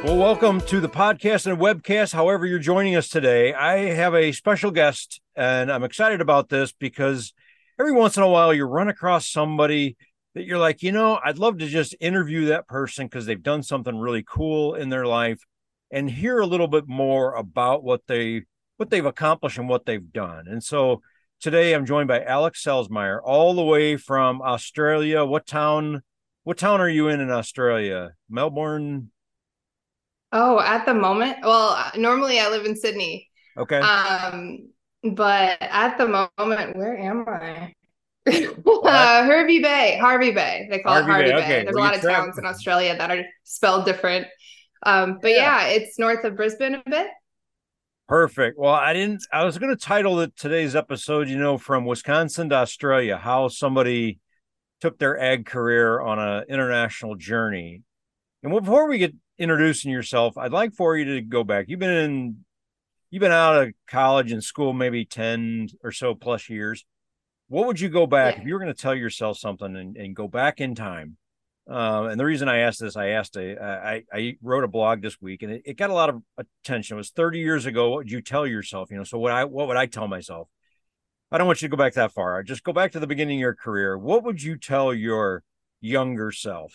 Well, welcome to the podcast and webcast, however you're joining us today. I have a special guest, and I'm excited about this because every once in a while you run across somebody that you're like, I'd love to just interview that person because they've done something really cool in their life and hear a little bit more about what they've accomplished and what they've done. And so today I'm joined by Alex Selsmeyer, all the way from Australia. What town are you in Australia? Melbourne? Oh, at the moment, well, normally I live in Sydney. Okay. Um, but at the moment, where am I? What? Hervey Bay, Harvey Bay. They call it Harvey Bay. Harvey Bay. Okay. There's Well, a you lot of travel. towns in Australia that are spelled different. But Yeah. yeah, it's north of Brisbane a bit. Perfect. Well, I was going to title today's episode, from Wisconsin to Australia, how somebody took their ag career on an international journey. And before we get introducing yourself, I'd like for you to go back. You've been out of college and school maybe 10 or so plus years. What would you go back Yeah. if you were going to tell yourself something and go back in time? And the reason I asked this, I wrote a blog this week and it got a lot of attention. It was 30 years ago. What would you tell yourself? So what would I tell myself? I don't want you to go back that far. Just go back to the beginning of your career. What would you tell your younger self?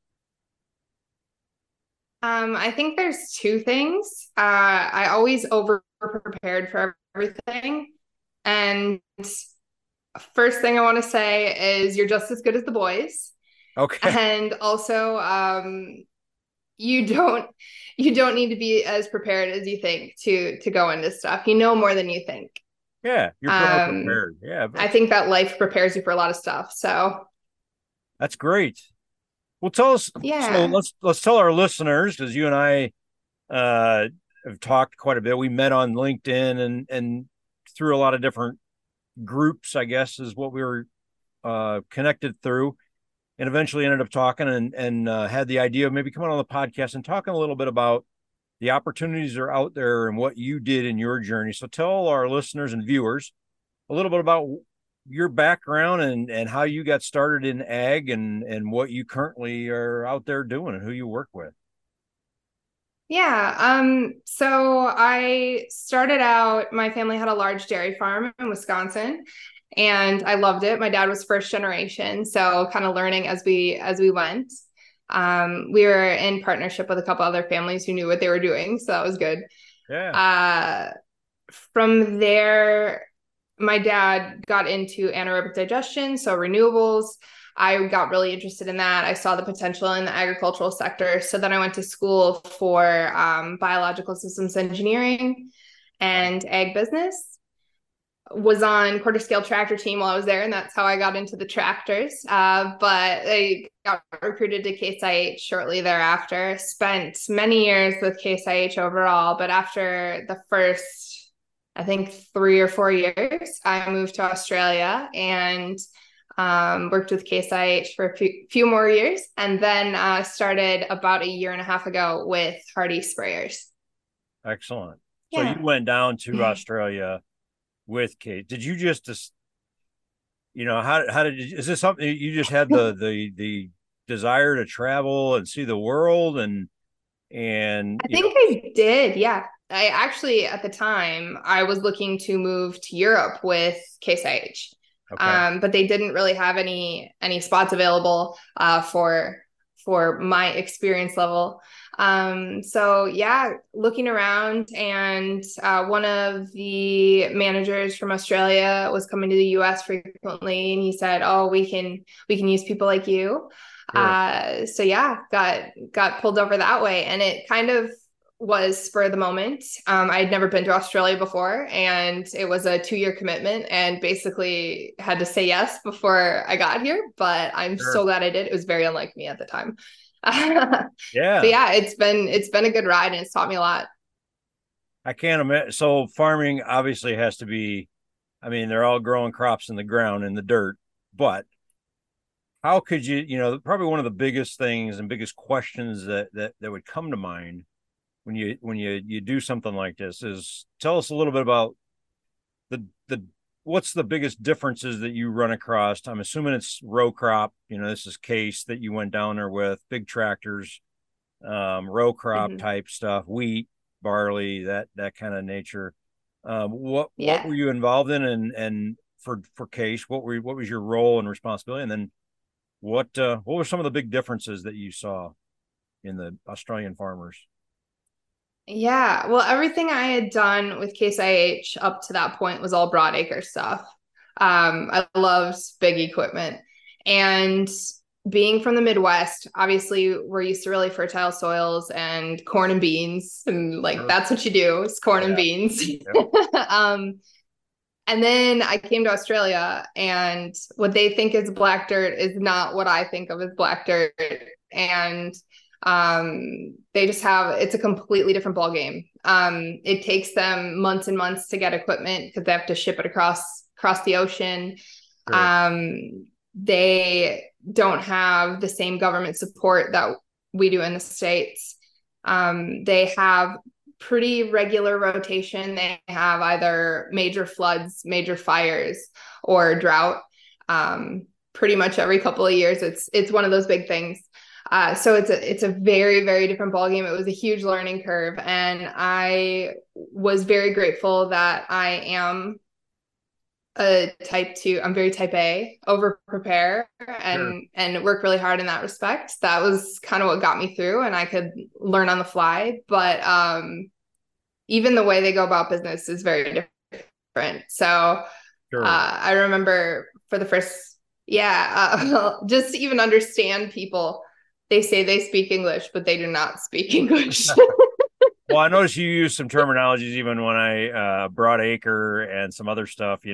I think there's two things. I always over prepared for everything. And first thing I want to say is you're just as good as the boys. Okay. And also you don't you don't need to be as prepared as you think to go into stuff. You know more than you think. Yeah, you're better um prepared. Yeah, I think that life prepares you for a lot of stuff, so that's great. Well, tell us. So yeah. let's tell our listeners, because you and I uh, have talked quite a bit. We met on LinkedIn and through a lot of different groups, I guess, is what we were connected through, and eventually ended up talking and had the idea of maybe coming on the podcast and talking a little bit about the opportunities that are out there and what you did in your journey. So tell our listeners and viewers a little bit about your background and how you got started in ag and what you currently are out there doing and who you work with. Yeah. So I started out, my family had a large dairy farm in Wisconsin and I loved it. My dad was first generation, so kind of learning as we went. We were in partnership with a couple other families who knew what they were doing, so that was good. Yeah. Uh, from there, my dad got into anaerobic digestion, so renewables. I got really interested in that. I saw the potential in the agricultural sector. So then I went to school for biological systems engineering and ag business. Was on quarter scale tractor team while I was there, and that's how I got into the tractors. But I got recruited to Case IH shortly thereafter. Spent many years with Case IH overall, but after the first, I think 3 or 4 years, I moved to Australia and worked with Case IH for a few more years, and then started about a year and a half ago with Hardy Sprayers. Excellent. So you Yeah. went down to Australia with Kate. Did you just how did you, is this something you just had the desire to travel and see the world and I think I did. Yeah. I actually, at the time, I was looking to move to Europe with Case IH. okay. But they didn't really have any spots available for my experience level. So yeah, looking around, and one of the managers from Australia was coming to the US frequently, and he said, "Oh, we can use people like you." Sure. So yeah, got pulled over that way, and it kind of was spur of the moment. I had never been to Australia before, and it was a 2 year commitment, and basically had to say yes before I got here. But I'm so Sure. glad I did. It was very unlike me at the time. But Yeah. yeah, it's been a good ride, and it's taught me a lot. I can't imagine. So farming obviously has to be, I mean, they're all growing crops in the ground in the dirt, but how could probably one of the biggest things and biggest questions that would come to mind when you do something like this is tell us a little bit about the what's the biggest differences that you run across. I'm assuming it's row crop. This is Case that you went down there with big tractors. row crop Mhm. type stuff, wheat, barley, that kind of nature. What Yeah. were you involved in, and for Case, what was your role and responsibility, and then what were some of the big differences that you saw in the Australian farmers? Yeah. Well, everything I had done with Case IH up to that point was all broadacre stuff. I loved big equipment. And being from the Midwest, obviously we're used to really fertile soils and corn and beans. And like Sure. that's what you do, is corn and Yeah. beans. Yep. um, and then I came to Australia, and what they think is black dirt is not what I think of as black dirt. And they just have, it's a completely different ball game. It takes them months and months to get equipment because they have to ship it across the ocean. Sure. They don't have the same government support that we do in the States. They have pretty regular rotation. They have either major floods, major fires, or drought. Pretty much every couple of years, it's one of those big things. So it's a very, very different ballgame. It was a huge learning curve, and I was very grateful that I am a type 2. I'm very type A, over prepare Sure. and work really hard in that respect. That was kind of what got me through, and I could learn on the fly. But even the way they go about business is very different. So Sure. I remember for the first, just to even understand people, they say they speak English, but they do not speak English. Well, I noticed you use some terminologies even when I brought acre and some other stuff.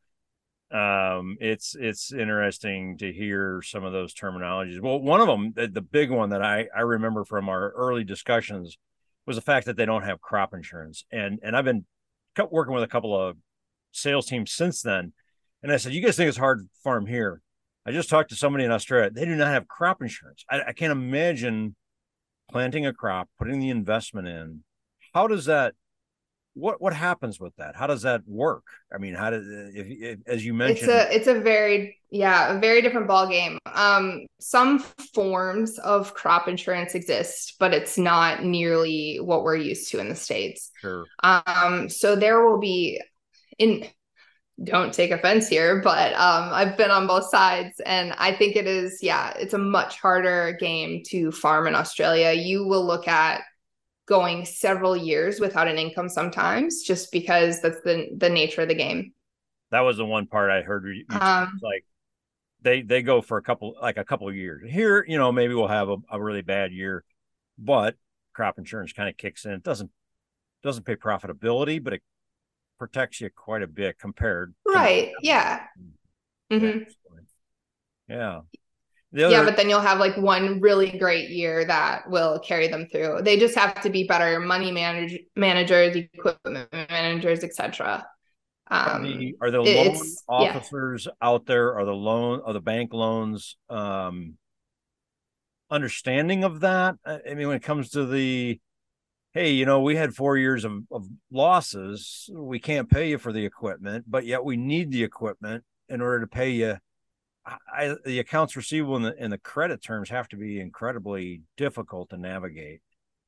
It's interesting to hear some of those terminologies. Well, one of them, the big one that I remember from our early discussions, was the fact that they don't have crop insurance, and I've been working with a couple of sales teams since then, and I said, "You guys think it's hard to farm here?" I just talked to somebody in Australia; they do not have crop insurance. I can't imagine planting a crop, putting the investment in. How does that? What happens with that? How does that work? I mean, how does if as you mentioned? It's a very, a very different ball game. Some forms of crop insurance exist, but it's not nearly what we're used to in the States. Sure. So there will be, in don't take offense here, but I've been on both sides, and I think it is, it's a much harder game to farm in Australia. You will look at going several years without an income sometimes, just because that's the nature of the game. That was the one part I heard you Um, like they go for a couple of years. Here, maybe we'll have a really bad year, but crop insurance kind of kicks in. It doesn't pay profitability, but it protects you quite a bit compared to right. Yeah. yeah. Hmm. Yeah. The Yeah, other but then you'll have like one really great year that will carry them through. They just have to be better money managers, equipment managers, etc. are the loan It's yeah. officers out there, are the bank loans understanding of that? I mean, when it comes to the hey, we had 4 years of losses. We can't pay you for the equipment, but yet we need the equipment in order to pay you. The accounts receivable and the credit terms have to be incredibly difficult to navigate.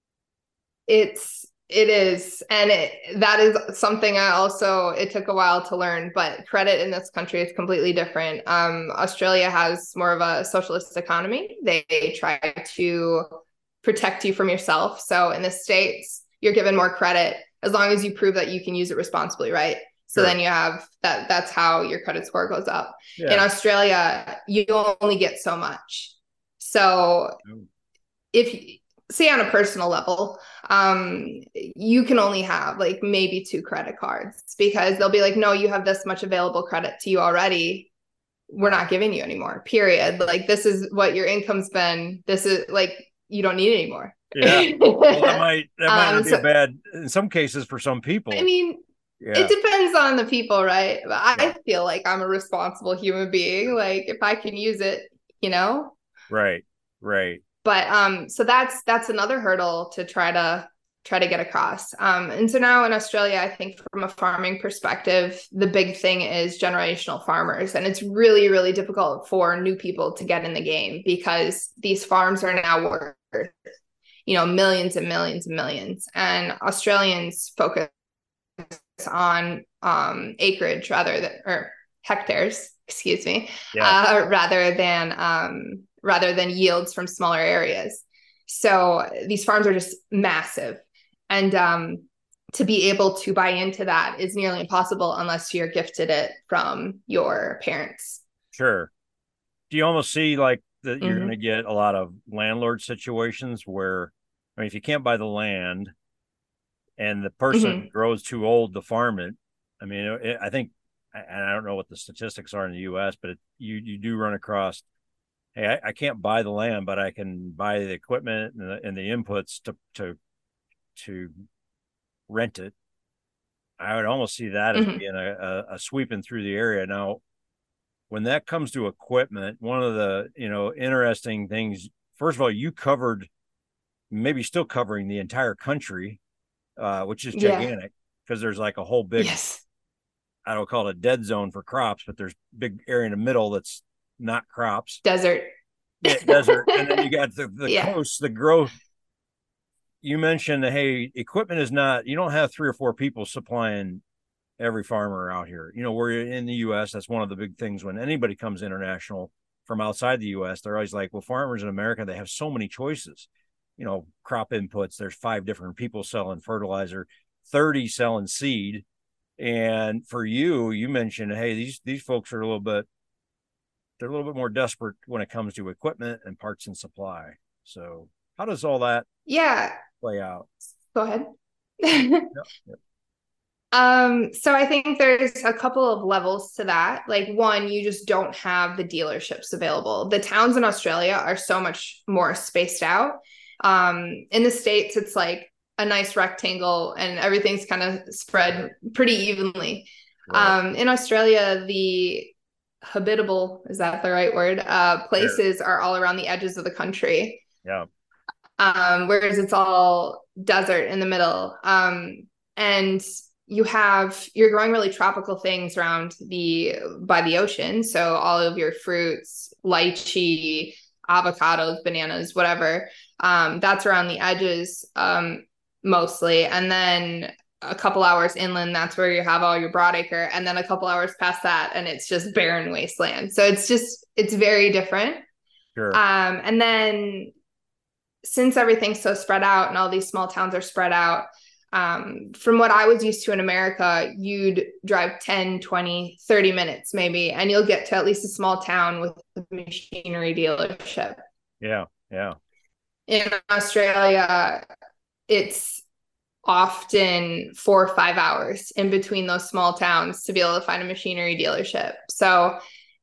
It is, and that is something I also, it took a while to learn, but credit in this country is completely different. Australia has more of a socialist economy. They try to protect you from yourself. So in the States, you're given more credit as long as you prove that you can use it responsibly, right? So Sure. then you have that's how your credit score goes up. In Yeah. Australia, you only get so much. So if, say, on a personal level, you can only have like maybe 2 credit cards, because they'll be like, no, you have this much available credit to you already. We're not giving you anymore, period. Like, this is what your income's been. This is like, you don't need it anymore. Yeah. Well, that might not be a So, bad in some cases for some I people. mean, it Yeah. depends on the people, right? But Yeah. I feel like I'm a responsible human being. Like, if I can use it, you know, Right. Right. but so that's another hurdle to try to get across. And so now in Australia, I think from a farming perspective, the big thing is generational farmers, and it's really, really difficult for new people to get in the game, because these farms are now worth millions and millions and millions. And Australians focus on acreage or hectares, excuse me, Yeah. rather than yields from smaller areas. So these farms are just massive. And to be able to buy into that is nearly impossible unless you're gifted it from your parents. Sure. Do you almost see like that you're going to Mm-hmm. get a lot of landlord situations where, I mean, if you can't buy the land and the person Mm-hmm. grows too old to farm it, I mean, I think, and I don't know what the statistics are in the U.S., but you do run across, hey, I can't buy the land, but I can buy the equipment and the inputs to rent it. I would almost see that as Mm-hmm. being a sweeping through the area. Now, when that comes to equipment, one of the interesting things, first of all, you covered, maybe still covering the entire country, which is Yeah. gigantic because there's like a whole big, Yes. I don't call it a dead zone for crops, but there's big area in the middle that's not crops. Desert. Yeah, desert, and then you got the Yeah. coast, the growth. You mentioned, hey, equipment is not. You don't have three or four people supplying every farmer out here. We're in the U.S. That's one of the big things when anybody comes international from outside the U.S. They're always like, well, farmers in America, they have so many choices. Crop inputs. There's 5 different people selling fertilizer, 30 selling seed, and for you mentioned, hey, these folks are they're a little bit more desperate when it comes to equipment and parts and supply. So how does all that Yeah. play out? Go ahead. Yep. Yep. So I think there's a couple of levels to that. Like one, you just don't have the dealerships available. The towns in Australia are so much more spaced out. In the States, it's like a nice rectangle and everything's kind of spread pretty evenly. Right. In Australia, the habitable, is that the right word? Sure. Places are all around the edges of the country. Yeah. Whereas it's all desert in the middle. And you're growing really tropical things by the ocean. So all of your fruits, lychee, avocados, bananas, whatever, that's around the edges, mostly. And then a couple hours inland, that's where you have all your broadacre. And then a couple hours past that, and it's just barren wasteland. So it's very different. Sure. And then since everything's so spread out and all these small towns are spread out, from what I was used to in America, you'd drive 10, 20, 30 minutes maybe, and you'll get to at least a small town with a machinery dealership. Yeah. Yeah. In Australia, it's often 4 or 5 hours in between those small towns to be able to find a machinery dealership. So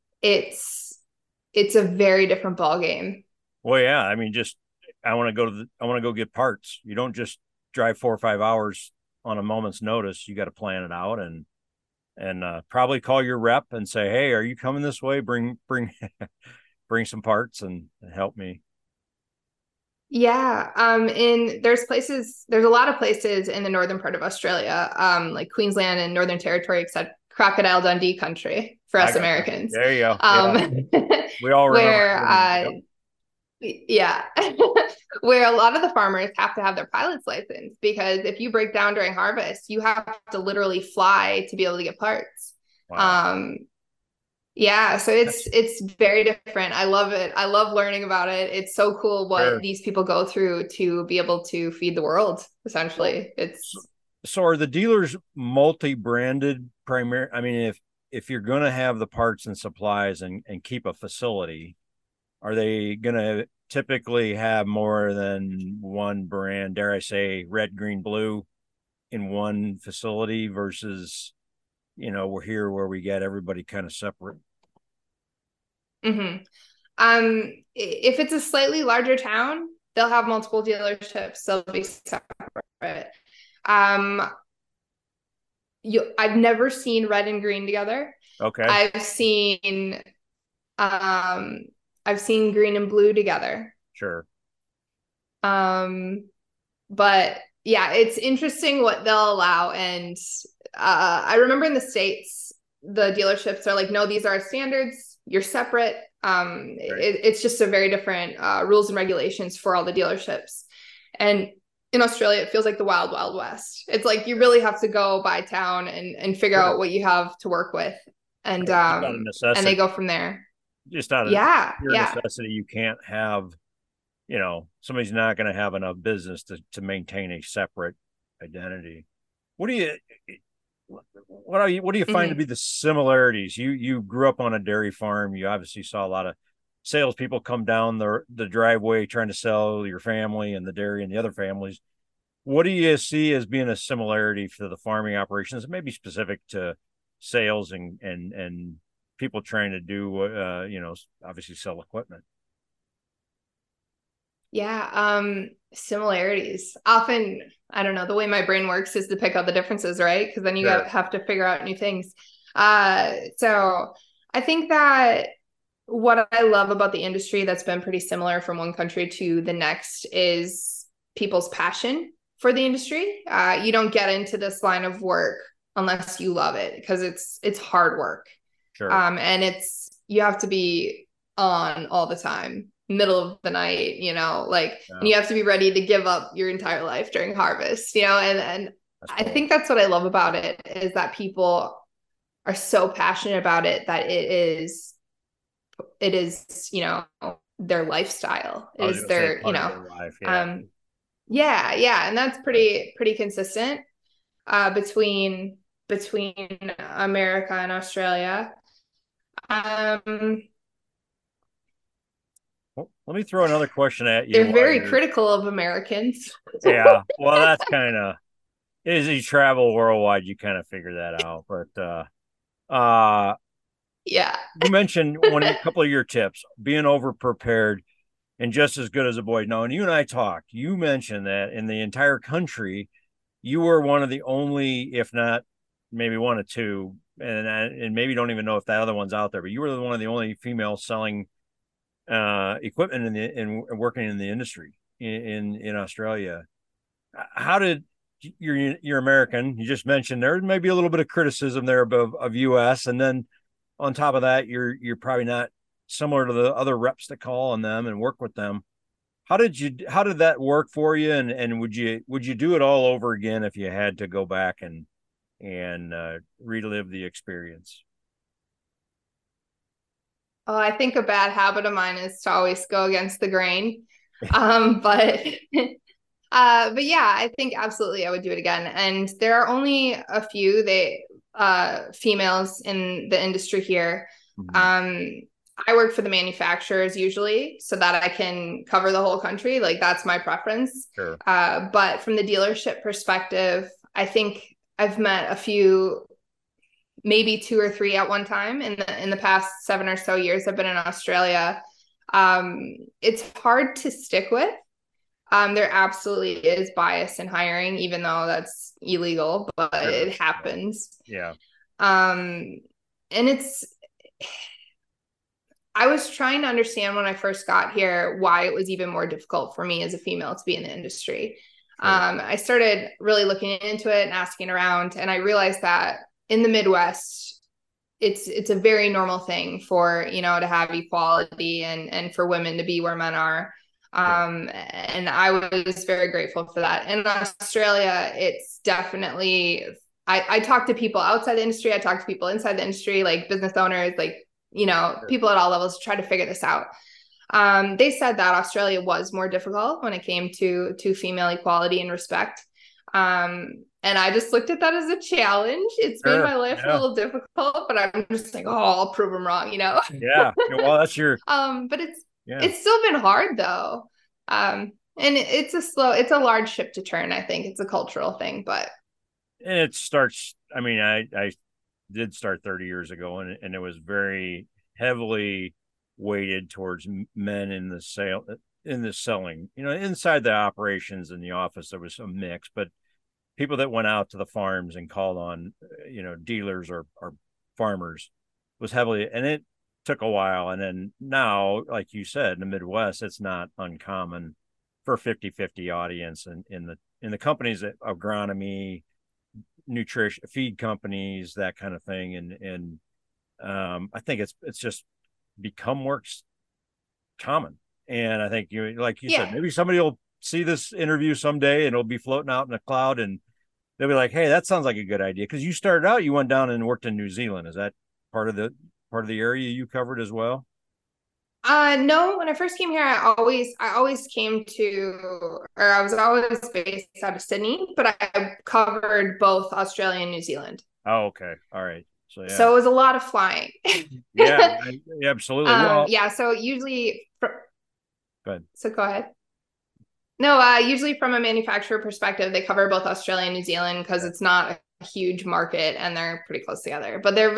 it's a very different ball game. Well, yeah. I mean, just I want to go get parts. You don't just drive 4 or 5 hours on a moment's notice. You got to plan it out and probably call your rep and say, hey, are you coming this way? Bring bring some parts and help me. Yeah. There's a lot of places in the northern part of Australia, like Queensland and Northern Territory, except Crocodile Dundee country for I us got you. Americans. There you go. Yeah. Um, We all remember where, Dundee. Yep. yeah, where a lot of the farmers have to have their pilot's license because if you break down during harvest, you have to literally fly to be able to get parts. Wow. Um, yeah, so it's very different. I love it. I love learning about it. It's so cool what Sure. these people go through to be able to feed the world, So, essentially. so, It's so are the dealers multi-branded primary? I mean, if you're going to have the parts and supplies and keep a facility, are they going to typically have more than one brand, dare I say, red, green, blue in one facility versus, we're here where we get everybody kind of separate? mhm. If it's a slightly larger town, they'll have multiple dealerships. They'll be separate. Um, I've never seen red and green together. Okay. I've seen um I've seen green and blue together. Sure. Um, but yeah, it's interesting what they'll allow. And I remember in the States, the dealerships are like, no, these are our standards. You're separate. Right. It's just a very different rules and regulations for all the dealerships. And in Australia, it feels like the wild, wild west. It's like you really have to go by town and figure Sure. out what you have to work with. And Right. Just out of and they necessity. go from there. Just out of Yeah, pure yeah. necessity, you can't have, somebody's not going to have enough business to maintain a separate identity. What do you what do you find to Hmm. be the similarities? You grew up on a dairy farm. You obviously saw a lot of salespeople come down the driveway trying to sell your family and the dairy and the other families. What do you see as being a similarity to the farming operations, maybe specific to sales and people trying to do obviously sell equipment? Yeah, similarities. Often, I don't know, the way my brain works is to pick out the differences, right? Because then Sure. have to figure out new things. So I think that what I love about the industry that's been pretty similar from one country to the next is people's passion for the industry. You don't get into this line of work unless you love it because it's hard work. Sure. And it's you have to be on all the time, middle of the night, like, and Yeah, you have to be ready to give up your entire life during harvest, and I I suppose. think that's what I love about it is that people are so passionate about it that it is their lifestyle. It I was is going to say their part of their life. Yeah. um yeah, and that's pretty consistent between America and Australia. um Well, let me throw another question at you they're while very you're. critical of Americans. Yeah. Well, that's kind of as you travel worldwide, you kind of figure that out. But uh, Yeah. you mentioned a couple of your tips, being over prepared and just as good as a boy. Now, and you and I talked, you mentioned that in the entire country, you were one of the only, if not maybe one or two, and maybe don't even know if that other one's out there, but you were one of the only females selling equipment in working in the industry in Australia. How did you're American? You just mentioned there may be a little bit of criticism there of U.S. and then on top of that, you're probably not similar to the other reps that call on them and work with them. How did that work for you? And would you do it all over again if you had to go back and relive the experience? Oh, I think a bad habit of mine is to always go against the grain. But but yeah, I think absolutely I would do it again. And there are only a few females in the industry here. Mm-hmm. Um, I work for the manufacturers usually so that I can cover the whole country. Like that's my preference. Sure. But from the dealership perspective, I think I've met a few, maybe two or three at one time in the past 7 or so years I've been in Australia. It's hard to stick with. There absolutely is bias in hiring, even though that's illegal, but Sure. it happens. Yeah. Um, and I was trying to understand when I first got here why it was even more difficult for me as a female to be in the industry. Sure. I started really looking into it and asking around, and I realized that in the Midwest, it's a very normal thing for to have equality and for women to be where men are. Sure. And I was very grateful for that. In Australia, it's definitely I talk to people outside the industry, I talk to people inside the industry, like business owners, like Sure. people at all levels to try to figure this out. They said that Australia was more difficult when it came to female equality and respect. And I just looked at that as a challenge. It's made Sure. my life a Yeah. little difficult, but I'm just like, oh, I'll prove them wrong. Yeah. Well, that's your. But Yeah. it's still been hard though. And it's a large ship to turn. I think it's a cultural thing, but And it starts. I mean, I did start 30 years ago, and it was very heavily weighted towards men in the selling. Inside the operations in the office, there was a mix, but people that went out to the farms and called on, dealers or farmers was heavily, and it took a while. And then now, like you said, in the Midwest, it's not uncommon for 50-50 audience and in the companies that agronomy, nutrition, feed companies, that kind of thing. And I think it's just become more common. And I think like you said, yeah. maybe somebody will see this interview someday and it'll be floating out in a cloud and they'll be like, hey, that sounds like a good idea. Because you started out, you went down and worked in New Zealand. Is that part of the area you covered as well? No, when I first came here, I always came to, or I was always based out of Sydney, but I covered both Australia and New Zealand. Oh, okay. All right. So yeah. So it was a lot of flying. Yeah, absolutely. Well, Yeah, so usually go ahead. so go ahead. No, usually from a manufacturer perspective, they cover both Australia and New Zealand because it's not a huge market and they're pretty close together. But they're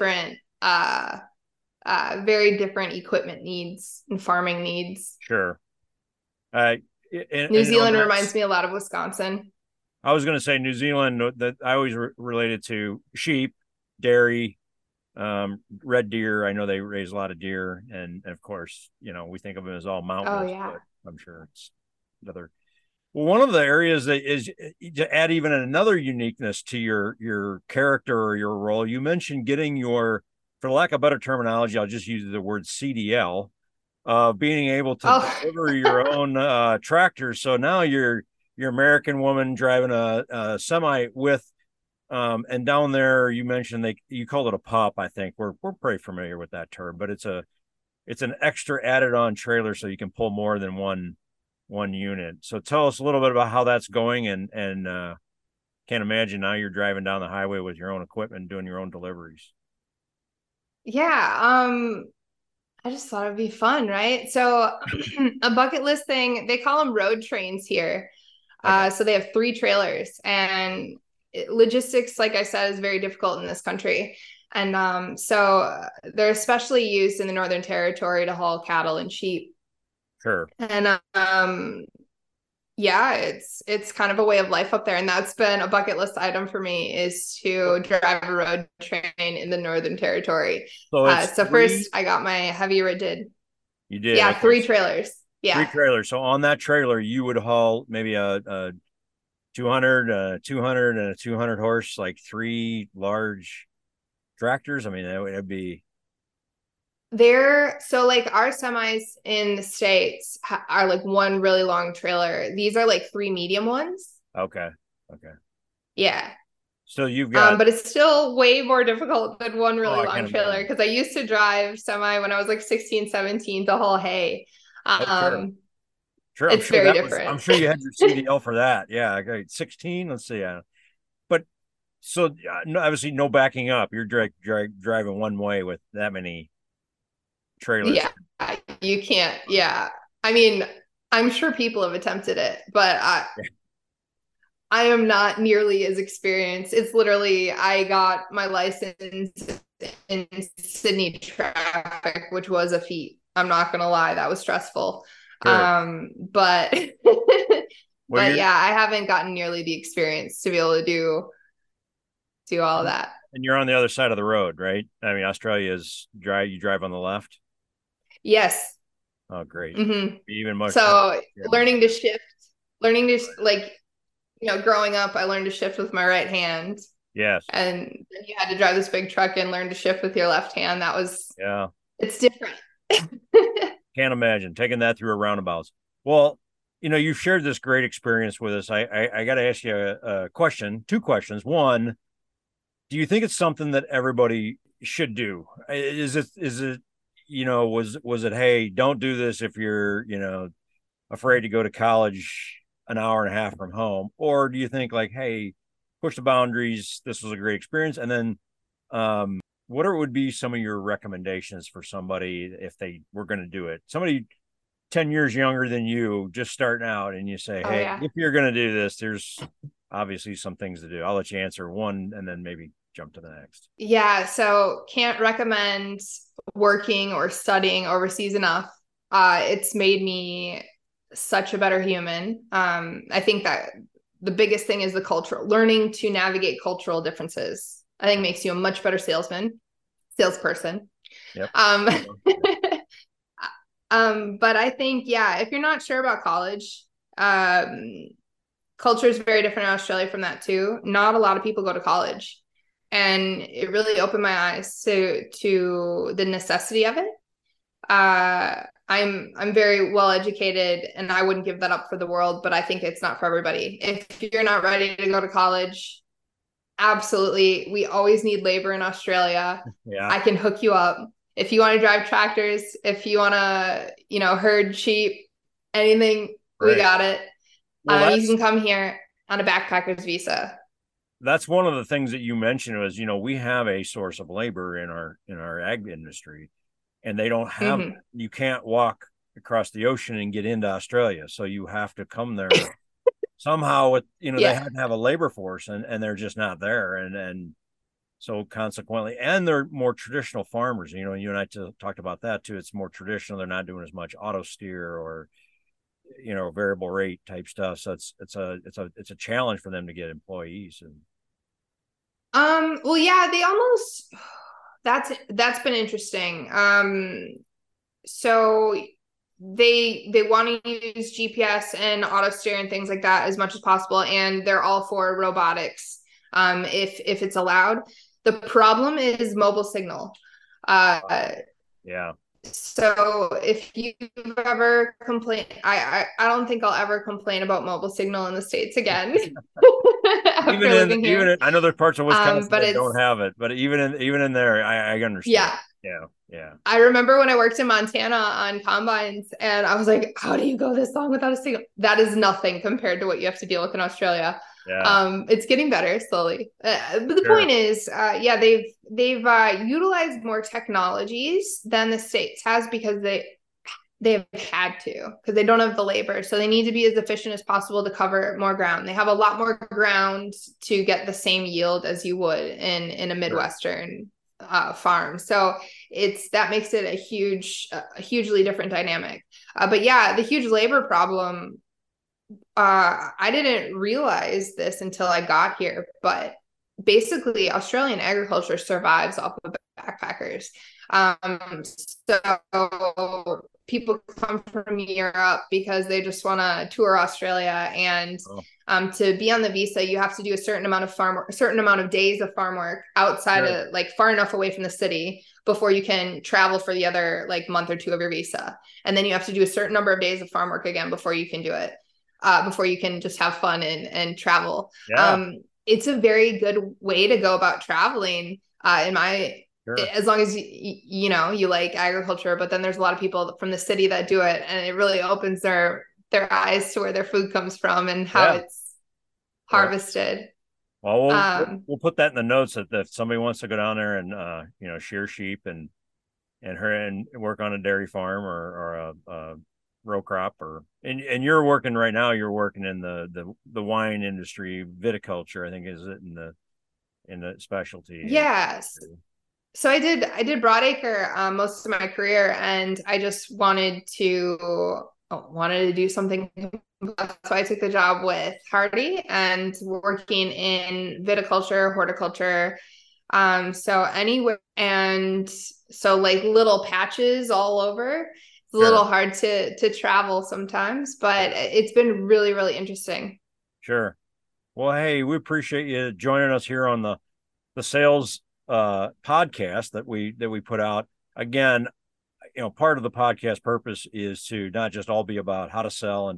very different equipment needs and farming needs. Sure. New Zealand reminds me a lot of Wisconsin. I was going to say New Zealand that I always related to sheep, dairy, red deer. I know they raise a lot of deer, and of course, we think of them as all mountainous. Oh yeah. But I'm sure it's another. Well, one of the areas that is to add even another uniqueness to your character or your role. You mentioned getting your, for lack of better terminology, I'll just use the word CDL, being able to deliver your own tractors. So now you're American woman driving a semi with, and down there you mentioned you called it a pup. I think we're pretty familiar with that term, but it's an extra added on trailer so you can pull more than one unit. So tell us a little bit about how that's going, and can't imagine now you're driving down the highway with your own equipment, doing your own deliveries. Yeah. I just thought it'd be fun, right? So a bucket list thing, they call them road trains here. Okay. So they have 3 trailers, and logistics, like I said, is very difficult in this country. And so they're especially used in the Northern Territory to haul cattle and sheep. Sure. And yeah, it's kind of a way of life up there. And that's been a bucket list item for me, is to drive a road train in the Northern Territory. So first I got my heavy rigid. You did? Yeah, 3 trailers. Yeah. 3 trailers. So on that trailer, you would haul maybe a 200, 200 and a 200 horse, like 3 large tractors. I mean, it'd be. So like our semis in the States are like one really long trailer. These are like 3 medium ones. Okay. Yeah. So you've got, but it's still way more difficult than one really long trailer, imagine. because I used to drive semi when I was like 16, 17 to haul hay. Sure. It's very different. I'm sure you had your CDL for that. Yeah. Okay. 16. Let's see. But so obviously no backing up. You're driving one way with that many trailers. Yeah, you can't. Yeah. I mean, I'm sure people have attempted it, but I am not nearly as experienced. It's literally, I got my license in Sydney traffic, which was a feat. I'm not going to lie. That was stressful. Sure. But yeah, I haven't gotten nearly the experience to be able to do all of that. And you're on the other side of the road, right? I mean, Australia is dry. You drive on the left. Yes. Oh, great. Mm-hmm. Even much. So learning to shift, like, growing up, I learned to shift with my right hand. Yes. And then you had to drive this big truck and learn to shift with your left hand. That was, it's different. Can't imagine taking that through a roundabouts. Well, you've shared this great experience with us. I got to ask you a question, 2 questions. One, do you think it's something that everybody should do? Is it, was it, hey, don't do this if you're, afraid to go to college an hour and a half from home? Or do you think like, hey, push the boundaries, this was a great experience? And then what would be some of your recommendations for somebody if they were going to do it? Somebody 10 years younger than you, just starting out, and you say, hey, if you're going to do this, there's obviously some things to do. I'll let you answer one and then maybe jump to the next. Yeah. So can't recommend working or studying overseas enough. It's made me such a better human. I think that the biggest thing is learning to navigate cultural differences. I think makes you a much better salesperson. Yep. But I think, if you're not sure about college, culture is very different in Australia from that too. Not a lot of people go to college, and it really opened my eyes to the necessity of it. I'm very well educated, and I wouldn't give that up for the world, but I think it's not for everybody. If you're not ready to go to college, absolutely. We always need labor in Australia. Yeah. I can hook you up. If you want to drive tractors, if you want to, herd sheep, anything, we Right. got it. Well, You can come here on a backpacker's visa. that's one of the things that you mentioned was, we have a source of labor in our ag industry, and they don't have Mm-hmm. you can't walk across the ocean and get into Australia. So you have to come there somehow with, they Yeah. have to have a labor force, and they're just not there. And so consequently, and they're more traditional farmers, you and I talked about that too. It's more traditional. They're not doing as much auto steer or, variable rate type stuff. So it's a challenge for them to get employees. And Well, yeah, they almost that's been interesting. So they want to use GPS and auto steer and things like that as much as possible, and they're all for robotics, if it's allowed. The problem is mobile signal. Yeah. So if you've ever complained, I don't think I'll ever complain about mobile signal in the States again after living here. I know there's parts of Wisconsin But that it's don't have it, but even in there, I understand. yeah. Yeah. Yeah. I remember when I worked in Montana on combines, and I was like, how do you go this long without a signal? That is nothing compared to what you have to deal with in Australia. Yeah. It's getting better slowly. But the Sure. point is, yeah, they've utilized more technologies than the States has because they've had to, because they don't have the labor. So they need to be as efficient as possible to cover more ground. They have a lot more ground to get the same yield as you would in a Midwestern farm. So that makes it a hugely different dynamic. But yeah, the huge labor problem, I didn't realize this until I got here, but basically Australian agriculture survives off of backpackers. So people come from Europe because they just want to tour Australia, and to be on the visa, you have to do a certain amount of days of farm work outside of, like, far enough away from the city before you can travel for the other, like, month or two of your visa. And then you have to do a certain number of days of farm work again before you can do it. Before you can just have fun and travel. Yeah. It's a very good way to go about traveling, Sure. as long as you like agriculture. But then there's a lot of people from the city that do it, and it really opens their eyes to where their food comes from and how it's harvested. Well, we'll put that in the notes that if somebody wants to go down there and shear sheep and work on a dairy farm or a row crop, and you're working right now, you're working in the wine industry, viticulture, I think, is it in the specialty. Yes. So I did broadacre most of my career, and I just wanted to do something. So I took the job with Hardy and working in viticulture, horticulture. So anywhere, and so, like, little patches all over. It's a little hard to travel sometimes, but it's been really, really interesting. Sure. Well, hey, we appreciate you joining us here on the sales podcast that we put out. Again, part of the podcast purpose is to not just all be about how to sell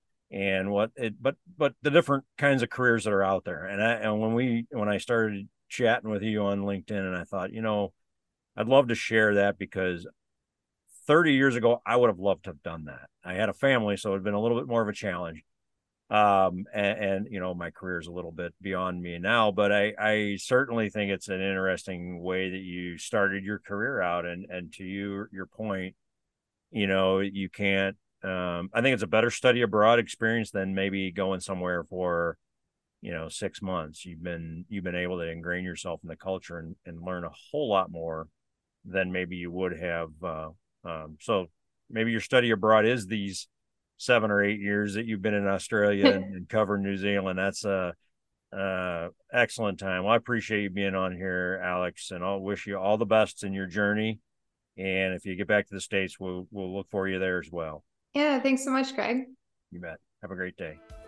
but the different kinds of careers that are out there. And when I started chatting with you on LinkedIn, and I thought, I'd love to share that, because 30 years ago, I would have loved to have done that. I had a family, so it would have been a little bit more of a challenge. And my career is a little bit beyond me now, but I certainly think it's an interesting way that you started your career out. And to your point, you can't, I think it's a better study abroad experience than maybe going somewhere for, 6 months. You've been able to ingrain yourself in the culture and learn a whole lot more than maybe you would have. So maybe your study abroad is these 7 or 8 years that you've been in Australia and covering New Zealand. That's a excellent time. Well, I appreciate you being on here, Alex, and I'll wish you all the best in your journey. And if you get back to the States, we'll look for you there as well. Yeah, thanks so much, Greg. You bet. Have a great day.